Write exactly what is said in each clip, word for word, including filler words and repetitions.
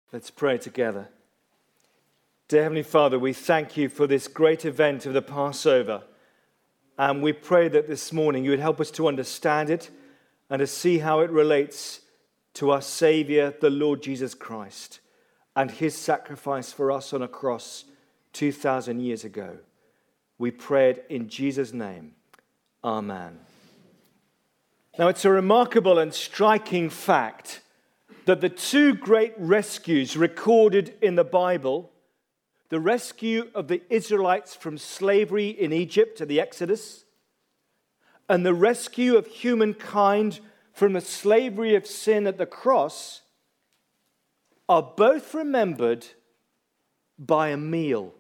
Let's pray together. Dear Heavenly Father, we thank you for this great event of the Passover. And we pray that this morning you would help us to understand it and to see how it relates to our Savior, the Lord Jesus Christ, and his sacrifice for us on a cross two thousand years ago. We pray it in Jesus' name. Amen. Now, it's a remarkable and striking fact that the two great rescues recorded in the Bible, the rescue of the Israelites from slavery in Egypt at the Exodus, and the rescue of humankind from the slavery of sin at the cross, are both remembered by a meal.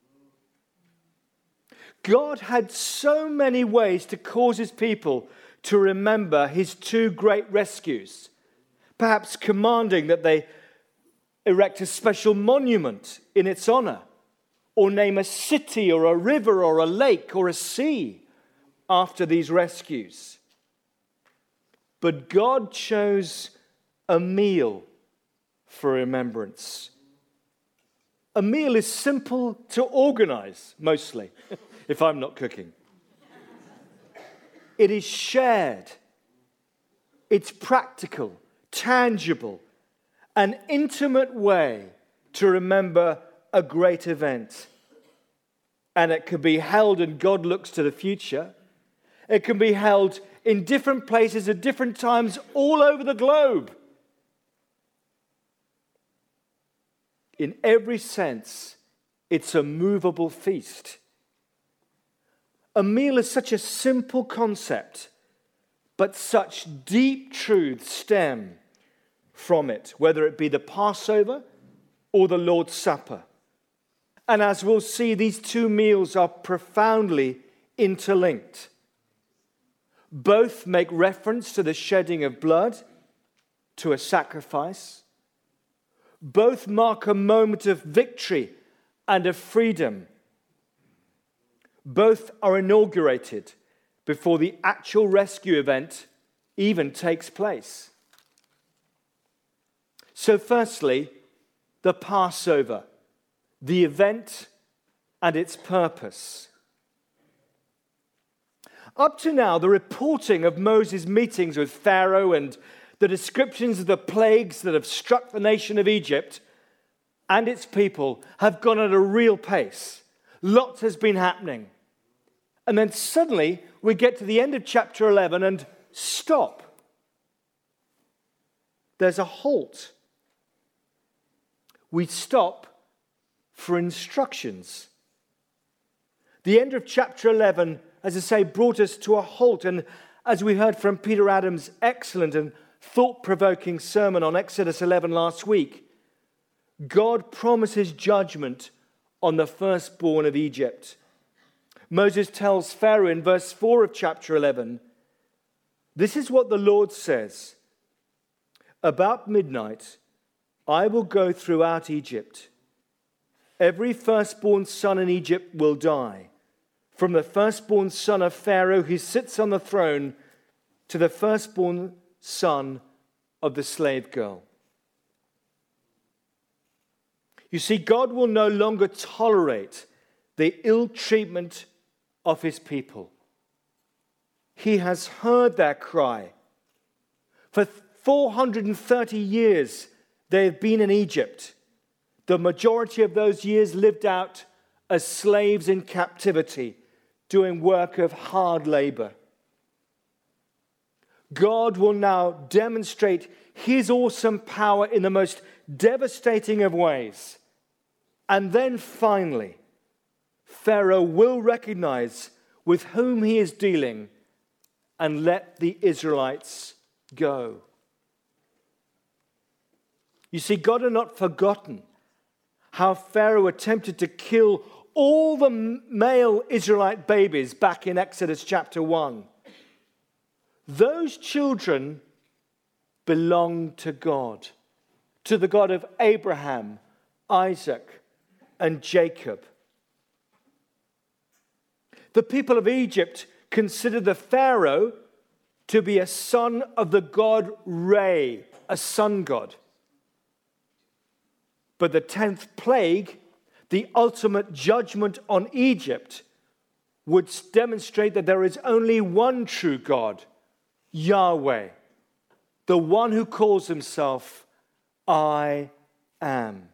God had so many ways to cause his people to remember his two great rescues, perhaps commanding that they erect a special monument in its honor, or name a city or a river or a lake or a sea after these rescues. But God chose a meal for remembrance. A meal is simple to organize, mostly, if I'm not cooking. It is shared. It's practical, tangible, an intimate way to remember a great event. And it can be held, and God looks to the future. It can be held in different places at different times all over the globe. In every sense, it's a movable feast. A meal is such a simple concept, but such deep truths stem from it, whether it be the Passover or the Lord's Supper. And as we'll see, these two meals are profoundly interlinked. Both make reference to the shedding of blood, to a sacrifice. Both mark a moment of victory and of freedom. Both are inaugurated before the actual rescue event even takes place. So firstly, the Passover, the event and its purpose. Up to now, the reporting of Moses' meetings with Pharaoh and the descriptions of the plagues that have struck the nation of Egypt and its people have gone at a real pace. Lots has been happening. And then suddenly we get to the end of chapter eleven and stop. There's a halt. We stop for instructions. The end of chapter eleven, as I say, brought us to a halt. And as we heard from Peter Adams' excellent and thought-provoking sermon on Exodus eleven last week, God promises judgment on the firstborn of Egypt. Moses tells Pharaoh in verse four of chapter eleven, "This is what the Lord says. About midnight, I will go throughout Egypt. Every firstborn son in Egypt will die, from the firstborn son of Pharaoh who sits on the throne to the firstborn son of the slave girl." You see, God will no longer tolerate the ill treatment of his people. He has heard their cry. For four hundred thirty years, they have been in Egypt. The majority of those years lived out as slaves in captivity, doing work of hard labor. God will now demonstrate his awesome power in the most devastating of ways. And then finally, Pharaoh will recognize with whom he is dealing and let the Israelites go. You see, God had not forgotten how Pharaoh attempted to kill all the male Israelite babies back in Exodus chapter one. Those children belonged to God, to the God of Abraham, Isaac, and Jacob. The people of Egypt considered the Pharaoh to be a son of the god Re, a sun god. But the tenth plague, the ultimate judgment on Egypt, would demonstrate that there is only one true God, Yahweh, the one who calls himself I am.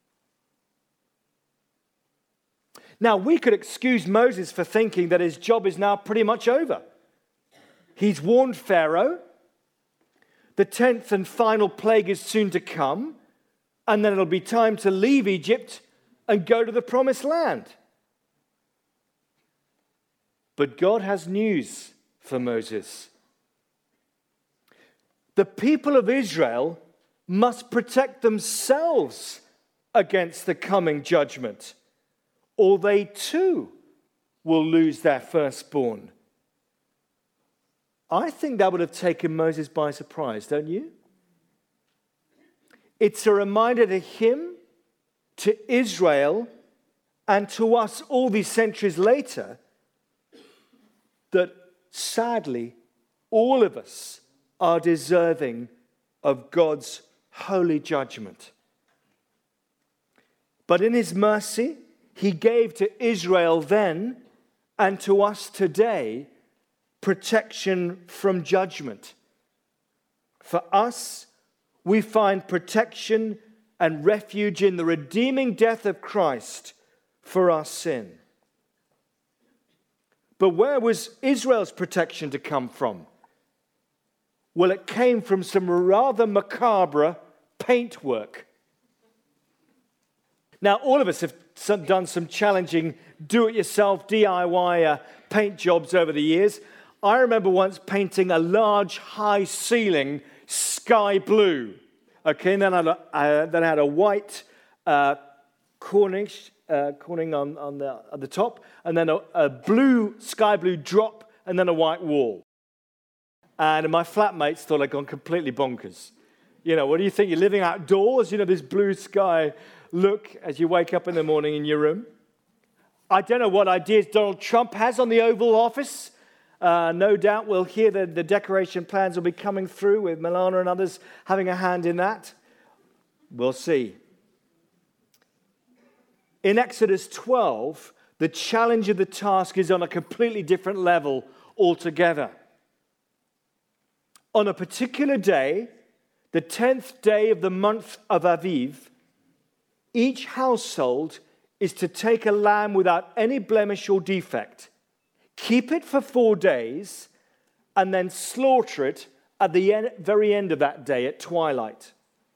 Now, we could excuse Moses for thinking that his job is now pretty much over. He's warned Pharaoh. The tenth and final plague is soon to come, and then it'll be time to leave Egypt and go to the promised land. But God has news for Moses. The people of Israel must protect themselves against the coming judgment, or they too will lose their firstborn. I think that would have taken Moses by surprise, don't you? It's a reminder to him, to Israel, and to us all these centuries later that sadly all of us are deserving of God's holy judgment. But in his mercy, he gave to Israel then and to us today protection from judgment. For us, we find protection and refuge in the redeeming death of Christ for our sin. But where was Israel's protection to come from? Well, it came from some rather macabre paintwork. Now, all of us have done some challenging do-it-yourself, D I Y uh, paint jobs over the years. I remember once painting a large, high ceiling sky blue. Okay, and then I had a, uh, then I had a white uh, cornice, uh, corning on, on the, at the top, and then a, a blue, sky blue drop, and then a white wall. And my flatmates thought I'd gone completely bonkers. You know, what do you think? You're living outdoors? You know, this blue sky look as you wake up in the morning in your room. I don't know what ideas Donald Trump has on the Oval Office. Uh, no doubt we'll hear that the decoration plans will be coming through with Milana and others having a hand in that. We'll see. In Exodus twelve, the challenge of the task is on a completely different level altogether. On a particular day, the tenth day of the month of Aviv, each household is to take a lamb without any blemish or defect, keep it for four days, and then slaughter it at the end, very end of that day at twilight.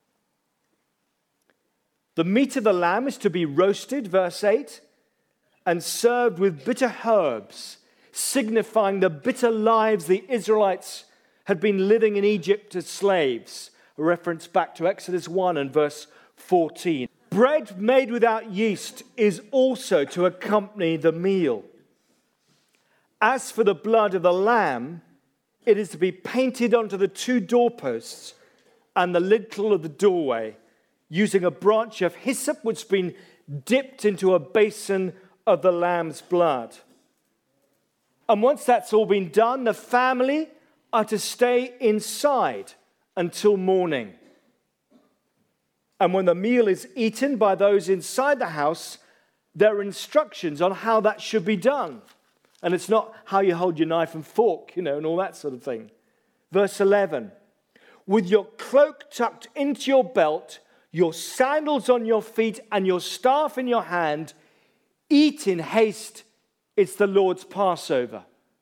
The meat of the lamb is to be roasted, verse eight, and served with bitter herbs, signifying the bitter lives the Israelites had been living in Egypt as slaves. A reference back to Exodus one and verse fourteen. Bread made without yeast is also to accompany the meal. As for the blood of the lamb, it is to be painted onto the two doorposts and the lintel of the doorway, using a branch of hyssop which has been dipped into a basin of the lamb's blood. And once that's all been done, the family are to stay inside until morning. And when the meal is eaten by those inside the house, there are instructions on how that should be done. And it's not how you hold your knife and fork, you know, and all that sort of thing. Verse eleven, with your cloak tucked into your belt, your sandals on your feet, and your staff in your hand, eat in haste. It's the Lord's Passover.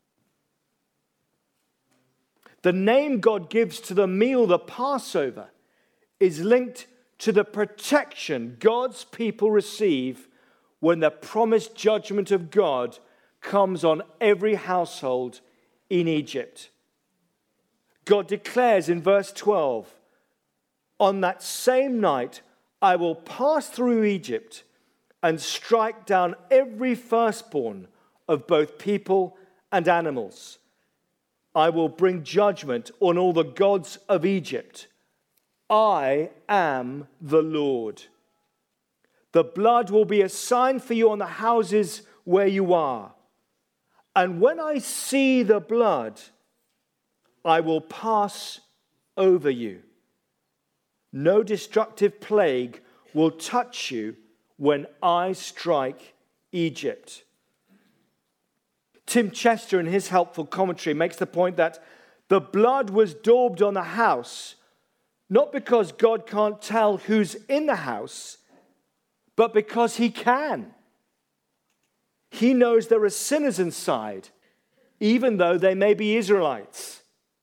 The name God gives to the meal, the Passover, is linked to the protection God's people receive when the promised judgment of God comes on every household in Egypt. God declares in verse twelve, on that same night I will pass through Egypt and strike down every firstborn of both people and animals. I will bring judgment on all the gods of Egypt. I am the Lord. The blood will be a sign for you on the houses where you are. And when I see the blood, I will pass over you. No destructive plague will touch you when I strike Egypt. Tim Chester, in his helpful commentary, makes the point that the blood was daubed on the house, not because God can't tell who's in the house, but because he can. He knows there are sinners inside, even though they may be Israelites.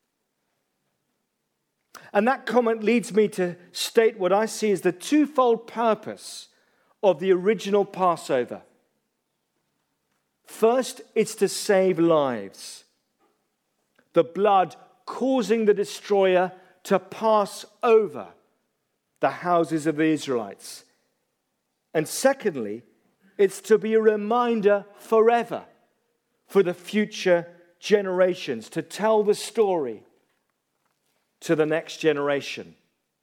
And that comment leads me to state what I see as the twofold purpose of the original Passover. First, it's to save lives. The blood causing the destroyer to pass over the houses of the Israelites. And secondly, it's to be a reminder forever for the future generations, to tell the story to the next generation.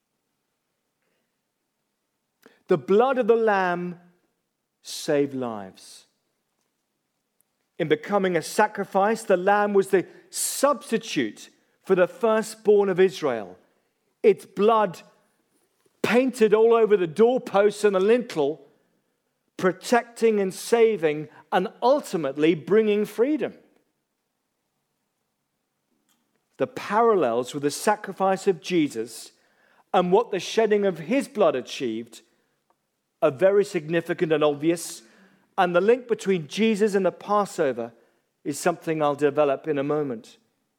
The blood of the Lamb saved lives. In becoming a sacrifice, the Lamb was the substitute for the firstborn of Israel. Its blood painted all over the doorposts and the lintel, protecting and saving and ultimately bringing freedom. The parallels with the sacrifice of Jesus and what the shedding of his blood achieved are very significant and obvious, and the link between Jesus and the Passover is something I'll develop in a moment.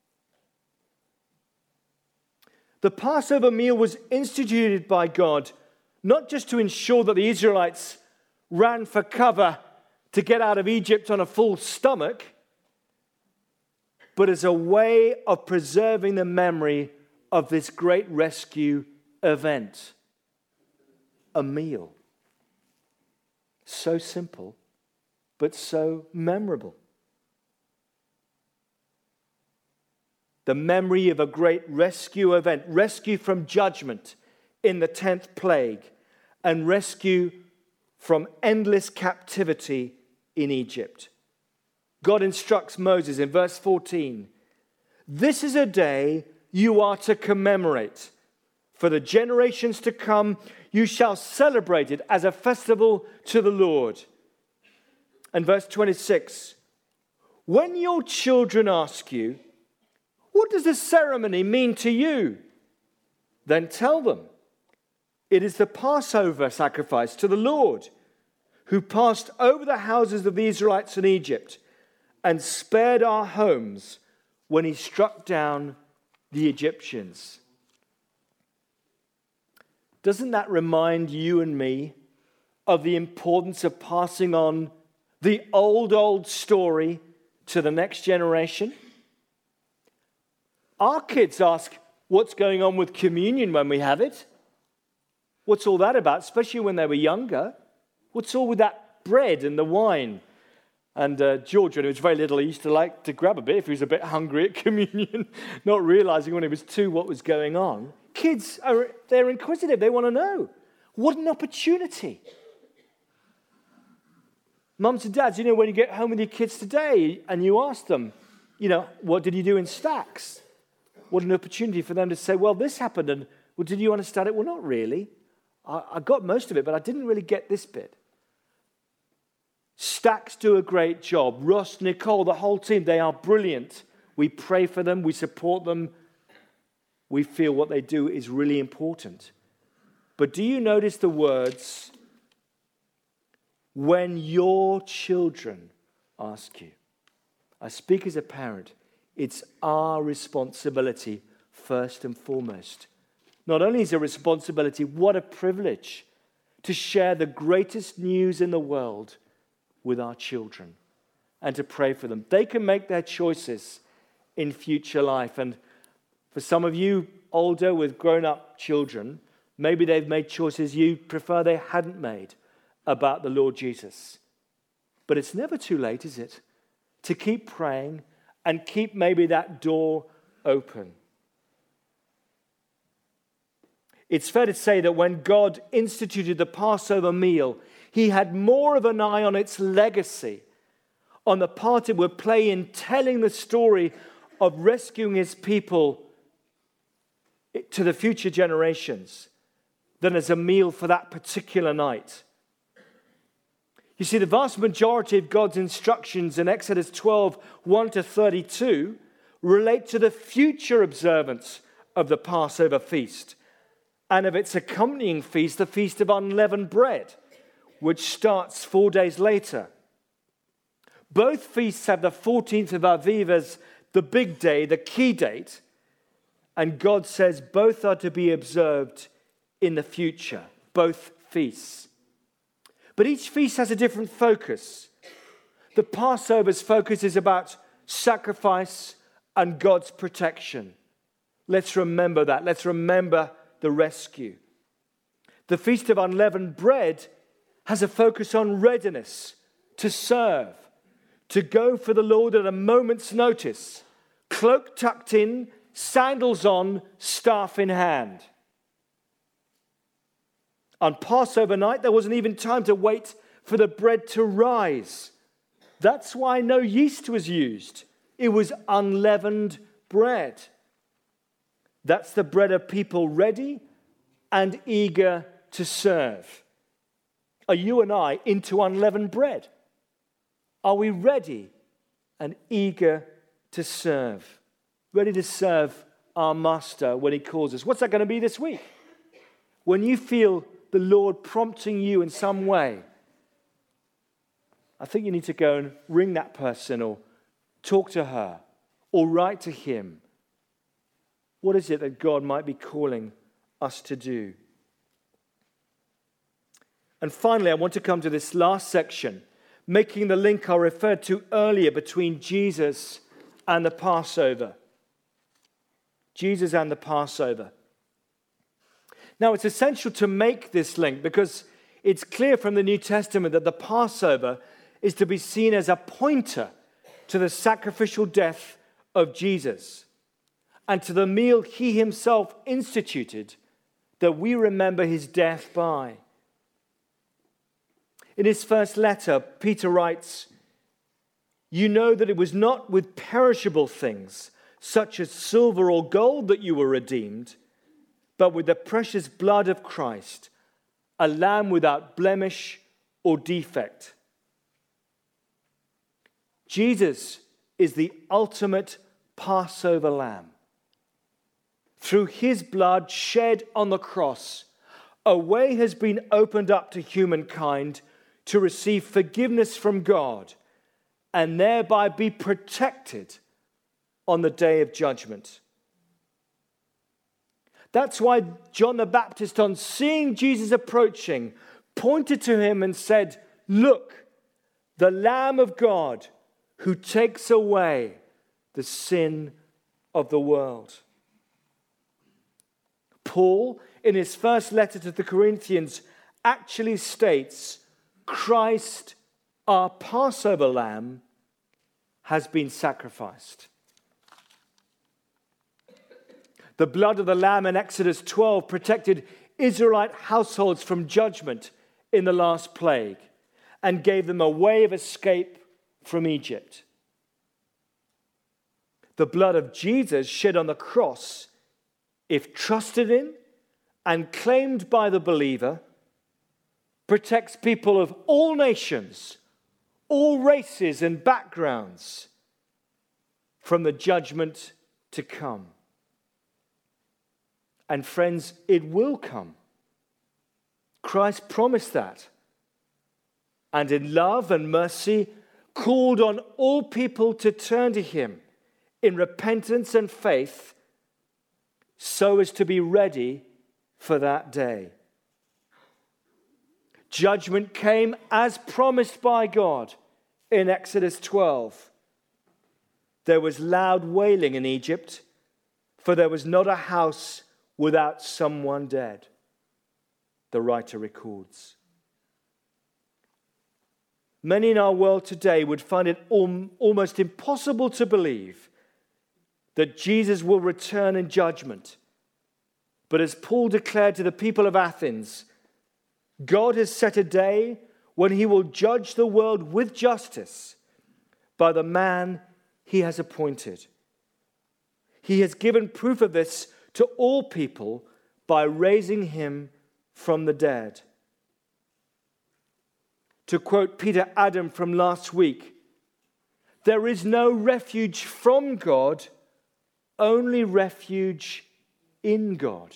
The Passover meal was instituted by God not just to ensure that the Israelites ran for cover to get out of Egypt on a full stomach, but as a way of preserving the memory of this great rescue event. A meal. So simple, but so memorable. The memory of a great rescue event, rescue from judgment in the tenth plague, and rescue from endless captivity in Egypt. God instructs Moses in verse fourteen, "This is a day you are to commemorate. For the generations to come, you shall celebrate it as a festival to the Lord." And verse twenty-six, "When your children ask you, 'What does this ceremony mean to you?' then tell them, 'It is the Passover sacrifice to the Lord, who passed over the houses of the Israelites in Egypt and spared our homes when he struck down the Egyptians.'" Doesn't that remind you and me of the importance of passing on the old, old story to the next generation? Our kids ask, "What's going on with communion when we have it? What's all that about?" Especially when they were younger. What's all with that bread and the wine? And uh, George, when he was very little, he used to like to grab a bit if he was a bit hungry at communion, not realizing when he was two what was going on. Kids, are they're inquisitive. They want to know. What an opportunity. Mums and dads, you know, when you get home with your kids today and you ask them, you know, "What did you do in Stacks?" What an opportunity for them to say, "Well, this happened, and well, did you understand it?" "Well, not really. I, I got most of it, but I didn't really get this bit." Stacks do a great job. Ross, Nicole, the whole team, they are brilliant. We pray for them. We support them. We feel what they do is really important. But do you notice the words, "when your children ask you"? I speak as a parent. It's our responsibility first and foremost. Not only is it a responsibility, what a privilege to share the greatest news in the world with our children and to pray for them. They can make their choices in future life. And for some of you older with grown-up children, maybe they've made choices you prefer they hadn't made about the Lord Jesus. But it's never too late, is it? To keep praying and keep maybe that door open. It's fair to say that when God instituted the Passover meal, he had more of an eye on its legacy, on the part it would play in telling the story of rescuing his people to the future generations, than as a meal for that particular night. You see, the vast majority of God's instructions in Exodus twelve, one to thirty-two relate to the future observance of the Passover feast and of its accompanying feast, the Feast of Unleavened Bread, which starts four days later. Both feasts have the fourteenth of Aviv as the big day, the key date, and God says both are to be observed in the future, both feasts. But each feast has a different focus. The Passover's focus is about sacrifice and God's protection. Let's remember that. Let's remember the rescue. The Feast of Unleavened Bread has a focus on readiness to serve, to go for the Lord at a moment's notice, cloak tucked in, sandals on, staff in hand. On Passover night, there wasn't even time to wait for the bread to rise. That's why no yeast was used. It was unleavened bread. That's the bread of people ready and eager to serve. Are you and I into unleavened bread? Are we ready and eager to serve? Ready to serve our Master when he calls us? What's that going to be this week? When you feel the Lord prompting you in some way, I think you need to go and ring that person or talk to her or write to him. What is it that God might be calling us to do? And finally, I want to come to this last section, making the link I referred to earlier between Jesus and the Passover. Jesus and the Passover. Now, it's essential to make this link because it's clear from the New Testament that the Passover is to be seen as a pointer to the sacrificial death of Jesus and to the meal he himself instituted that we remember his death by. In his first letter, Peter writes, "You know that it was not with perishable things, such as silver or gold, that you were redeemed, but with the precious blood of Christ, a lamb without blemish or defect." Jesus is the ultimate Passover lamb. Through his blood shed on the cross, a way has been opened up to humankind to receive forgiveness from God and thereby be protected on the day of judgment. That's why John the Baptist, on seeing Jesus approaching, pointed to him and said, "Look, the Lamb of God who takes away the sin of the world." Paul, in his first letter to the Corinthians, actually states, "Christ, our Passover lamb, has been sacrificed." The blood of the lamb in Exodus twelve protected Israelite households from judgment in the last plague and gave them a way of escape from Egypt. The blood of Jesus shed on the cross, if trusted in and claimed by the believer, protects people of all nations, all races and backgrounds from the judgment to come. And friends, it will come. Christ promised that. And in love and mercy, called on all people to turn to him in repentance and faith so as to be ready for that day. Judgment came as promised by God in Exodus twelve. There was loud wailing in Egypt, for there was not a house without someone dead, the writer records. Many in our world today would find it al- almost impossible to believe that Jesus will return in judgment. But as Paul declared to the people of Athens, God has set a day when he will judge the world with justice by the man he has appointed. He has given proof of this to all people by raising him from the dead. To quote Peter Adam from last week, there is no refuge from God, only refuge in God.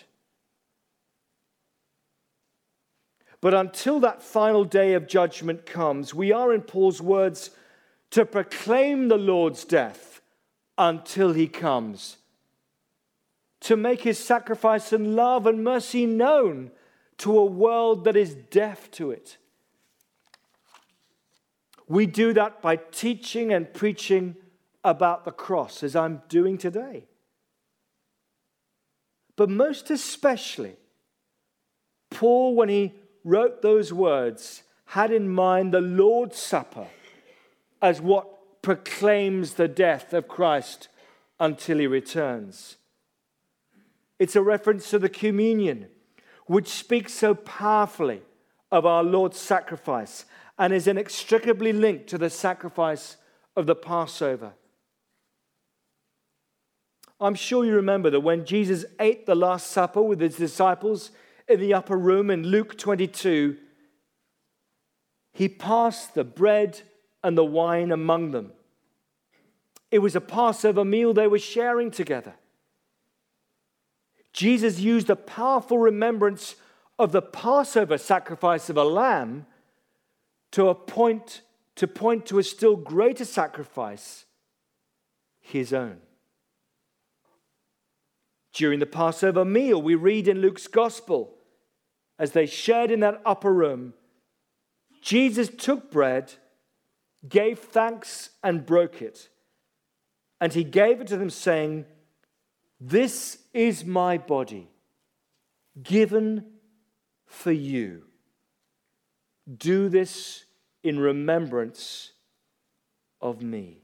But until that final day of judgment comes, we are, in Paul's words, to proclaim the Lord's death until he comes, to make his sacrifice and love and mercy known to a world that is deaf to it. We do that by teaching and preaching about the cross, as I'm doing today. But most especially, Paul, when he wrote those words, had in mind the Lord's Supper as what proclaims the death of Christ until he returns. It's a reference to the communion, which speaks so powerfully of our Lord's sacrifice and is inextricably linked to the sacrifice of the Passover. I'm sure you remember that when Jesus ate the Last Supper with his disciples in the upper room in Luke twenty-two, he passed the bread and the wine among them. It was a Passover meal they were sharing together. Jesus used a powerful remembrance of the Passover sacrifice of a lamb to a point, to point to a still greater sacrifice, his own. During the Passover meal, we read in Luke's Gospel, as they shared in that upper room, Jesus took bread, gave thanks, and broke it. And he gave it to them, saying, "This is my body, given for you. Do this in remembrance of me."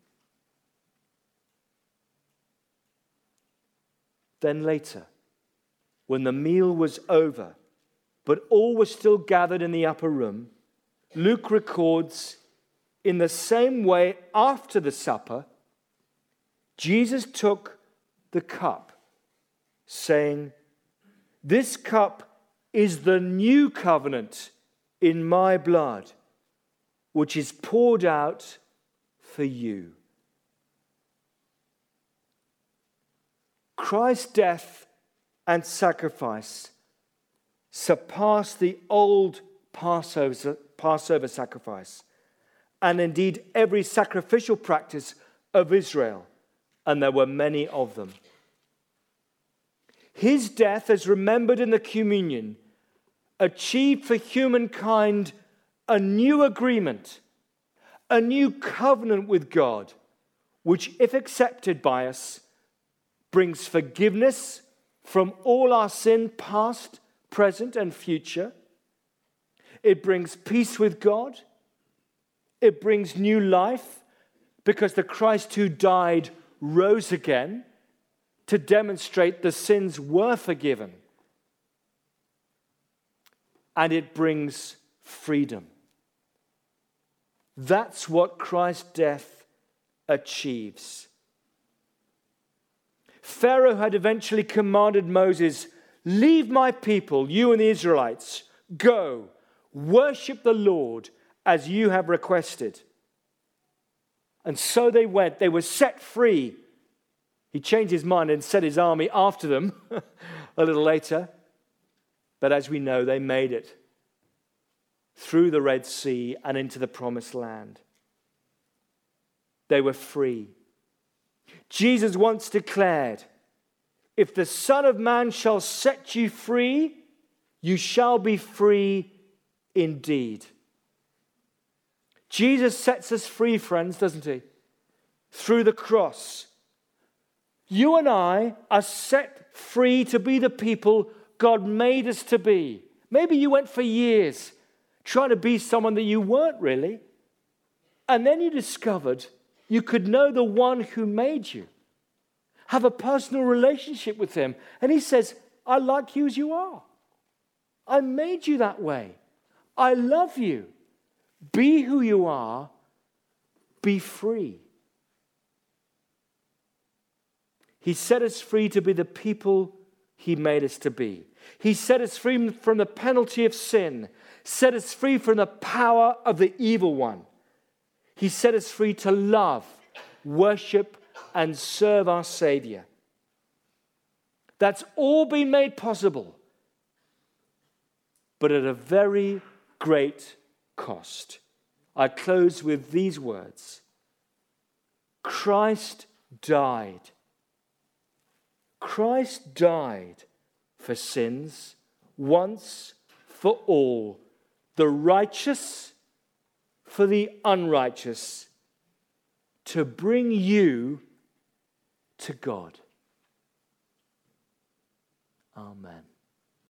Then later, when the meal was over, but all were still gathered in the upper room, Luke records, in the same way after the supper, Jesus took the cup, saying, "This cup is the new covenant in my blood, which is poured out for you." Christ's death and sacrifice surpass the old Passover, Passover sacrifice, and indeed every sacrificial practice of Israel, and there were many of them. His death, as remembered in the communion, achieved for humankind a new agreement, a new covenant with God, which, if accepted by us, brings forgiveness from all our sin, past, present, and future. It brings peace with God. It brings new life, because the Christ who died rose again to demonstrate the sins were forgiven. And it brings freedom. That's what Christ's death achieves. Pharaoh had eventually commanded Moses, "Leave my people, you and the Israelites. Go, worship the Lord as you have requested." And so they went. They were set free. He changed his mind and sent his army after them a little later. But as we know, they made it through the Red Sea and into the Promised Land. They were free. Jesus once declared, "If the Son of Man shall set you free, you shall be free indeed." Jesus sets us free, friends, doesn't he? Through the cross. You and I are set free to be the people God made us to be. Maybe you went for years trying to be someone that you weren't really. And then you discovered you could know the one who made you, have a personal relationship with him. And he says, "I like you as you are. I made you that way. I love you. Be who you are. Be free." He set us free to be the people he made us to be. He set us free from the penalty of sin, set us free from the power of the evil one. He set us free to love, worship, and serve our Savior. That's all been made possible, but at a very great cost. I close with these words. Christ died. Christ died for sins once for all, the righteous for the unrighteous, to bring you to God. Amen.